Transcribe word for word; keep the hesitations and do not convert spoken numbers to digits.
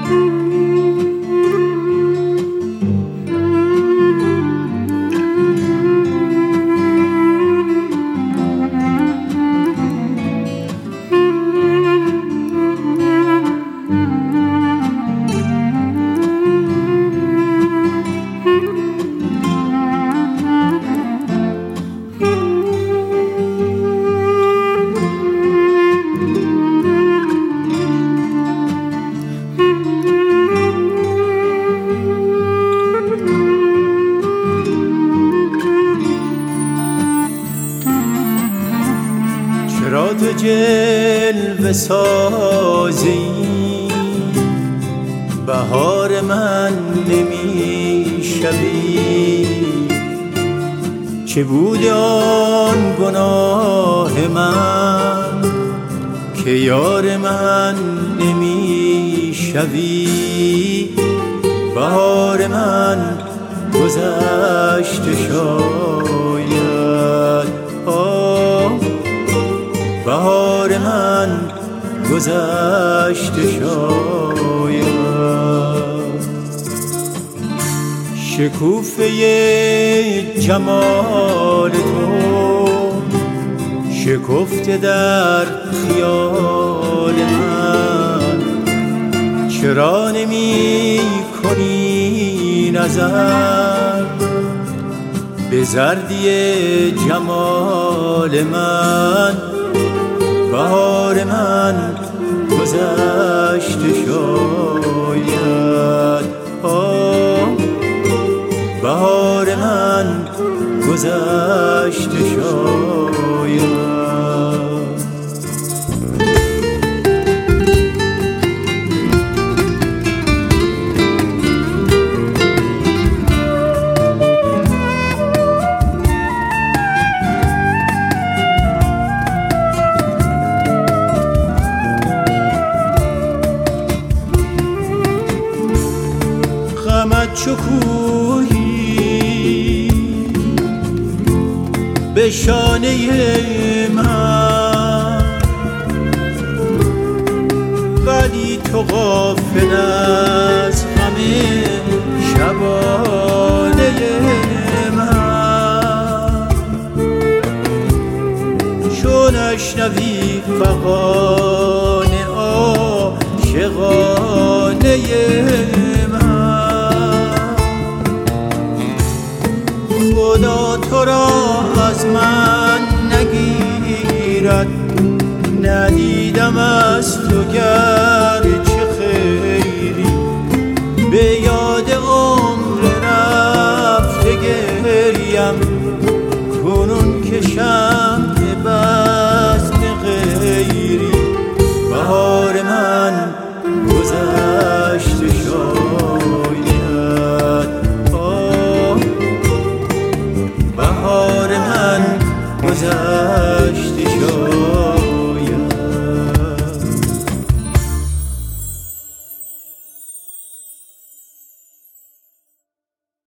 چرا تو جلوه سازی بهار من نمیشوی؟ چه بود آن گناه من که یار من نمیشوی؟ بهار من گذشته شاید، آه بهار من گذشته شاید. شکوفه جمال تو شکفته در خیال من، چرا نمی کنی نظر به زردی جمال من؟ بهار من گذشته شاید، آه بهار من گذشته شاید. غمت چو کوهی به شانه من، ولی تو غافل از همه شبانه من. چون اشنوی فغان عاشقانه خدا تو را از من نگیرد، ندیدم از تو گرچه خیری، به یاد عمر رفته گریم کنون که شب